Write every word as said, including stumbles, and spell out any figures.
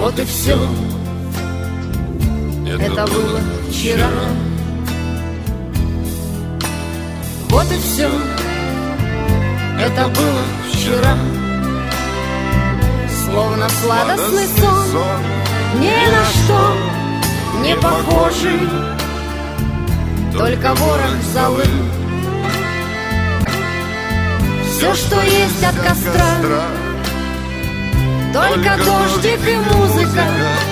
Вот и все. Это было вчера. Вот и все. Это было вчера. Словно сладостный сон, ни на что не похожий, только ворох золы. Все, что есть от костра, только дождик и музыка,